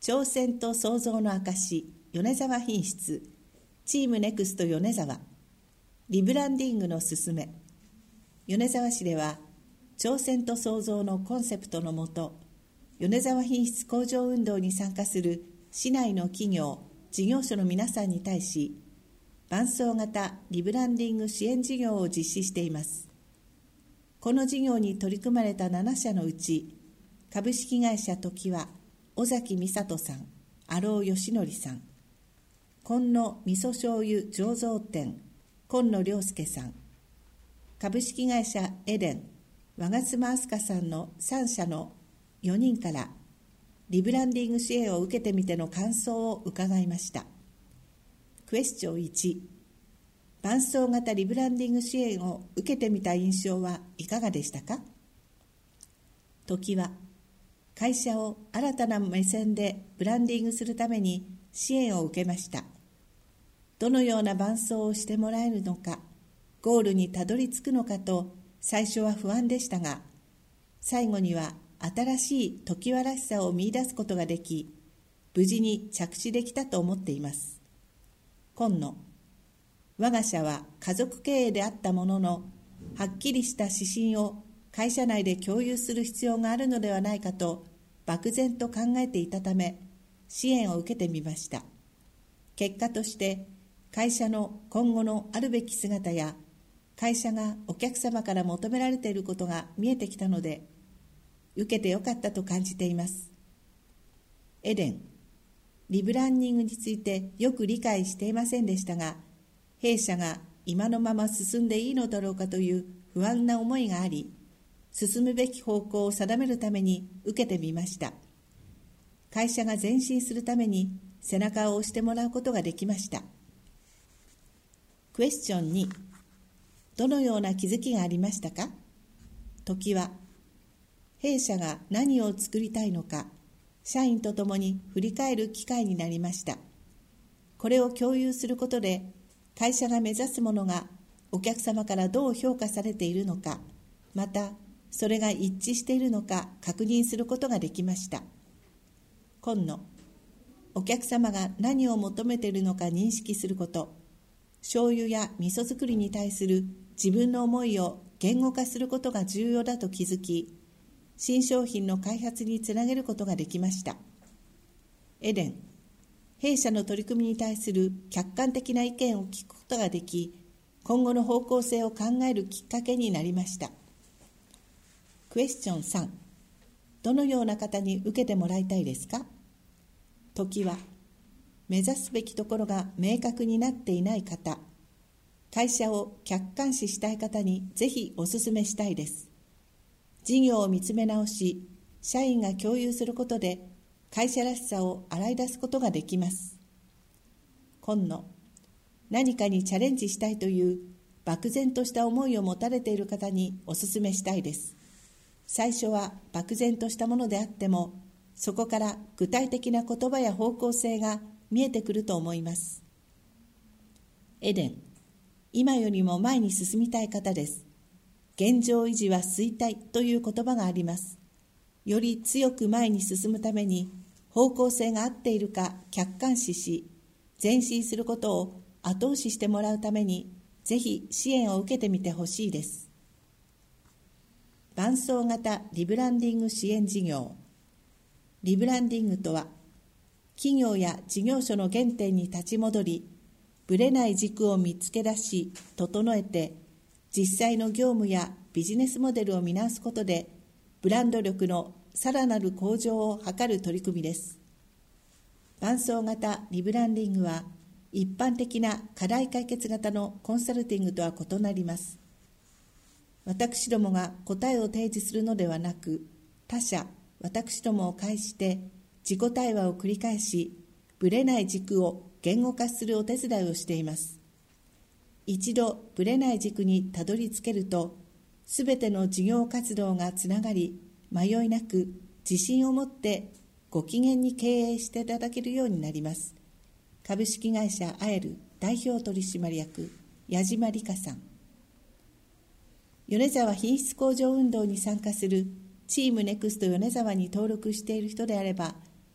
挑戦と創造の証、米沢品質、チームネクスト米沢、リブランディングのすすめ。米沢市では、挑戦と創造のコンセプトのもと、米沢品質向上運動に参加する市内の企業、事業所の皆さんに対し、伴走型リブランディング支援事業を実施しています。この事業に取り組まれた7社のうち、株式会社時は、尾崎美里さん、阿郎義則さん、今野味噌醤油醸造店、今野良介さん、株式会社エデン、我妻明日香さんの3社の4人から、リブランディング支援を受けてみての感想を伺いました。クエスチョン1、伴走型リブランディング支援を受けてみた印象はいかがでしたか？時は、会社を新たな目線でブランディングするために支援を受けました。どのような伴走をしてもらえるのか、ゴールにたどり着くのかと最初は不安でしたが、最後には新しい常盤らしさを見出すことができ、無事に着地できたと思っています。今野、我が社は家族経営であったものの、はっきりした指針を会社内で共有する必要があるのではないかと漠然と考えていたため、支援を受けてみました。結果として会社の今後のあるべき姿や、会社がお客様から求められていることが見えてきたので、受けてよかったと感じています。エデン、リブランディングについてよく理解していませんでしたが、弊社が今のまま進んでいいのだろうかという不安な思いがあり、進むべき方向を定めるために受けてみました。会社が前進するために背中を押してもらうことができました。クエスチョン2、どのような気づきがありましたか？時は、弊社が何を作りたいのか、社員と共に振り返る機会になりました。これを共有することで、会社が目指すものがお客様からどう評価されているのか、またそれが一致しているのか確認することができました。今野、お客様が何を求めているのか認識すること、醤油や味噌作りに対する自分の思いを言語化することが重要だと気づき、新商品の開発につなげることができました。エデン、弊社の取り組みに対する客観的な意見を聞くことができ、今後の方向性を考えるきっかけになりました。クエスチョン3、どのような方に受けてもらいたいですか？時は、目指すべきところが明確になっていない方、会社を客観視したい方にぜひお勧めしたいです。事業を見つめ直し、社員が共有することで会社らしさを洗い出すことができます。今野、何かにチャレンジしたいという漠然とした思いを持たれている方にお勧めしたいです。最初は漠然としたものであっても、そこから具体的な言葉や方向性が見えてくると思います。エデン、今よりも前に進みたい方です。現状維持は衰退という言葉があります。より強く前に進むために、方向性が合っているか客観視し、前進することを後押ししてもらうために、ぜひ支援を受けてみてほしいです。伴走型リブランディング支援事業。リブランディングとは、企業や事業所の原点に立ち戻り、ぶれない軸を見つけ出し、整えて、実際の業務やビジネスモデルを見直すことで、ブランド力のさらなる向上を図る取り組みです。伴走型リブランディングは、一般的な課題解決型のコンサルティングとは異なります。私どもが答えを提示するのではなく、他社、私どもを介して自己対話を繰り返し、ぶれない軸を言語化するお手伝いをしています。一度ぶれない軸にたどり着けると、すべての事業活動がつながり、迷いなく自信を持ってご機嫌に経営していただけるようになります。株式会社アエル代表取締役矢島理香さん。米沢品質向上運動に参加するチームネクスト米沢に登録している人であれば、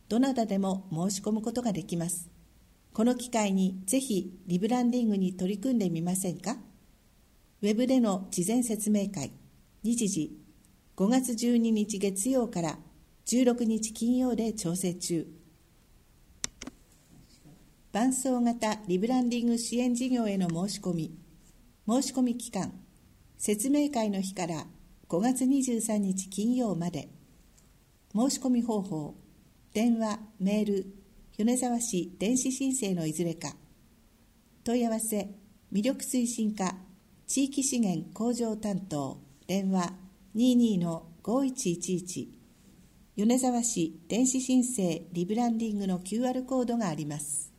どなたでも申し込むことができます。この機会にぜひリブランディングに取り組んでみませんか。ウェブでの事前説明会、日時5月12日月曜から16日金曜で調整中。伴走型リブランディング支援事業への申し込み期間、説明会の日から5月23日金曜まで。申し込み方法、電話、メール、米沢市電子申請のいずれか。問い合わせ、魅力推進課、地域資源向上担当、電話 22-5111。米沢市電子申請リブランディングの QR コードがあります。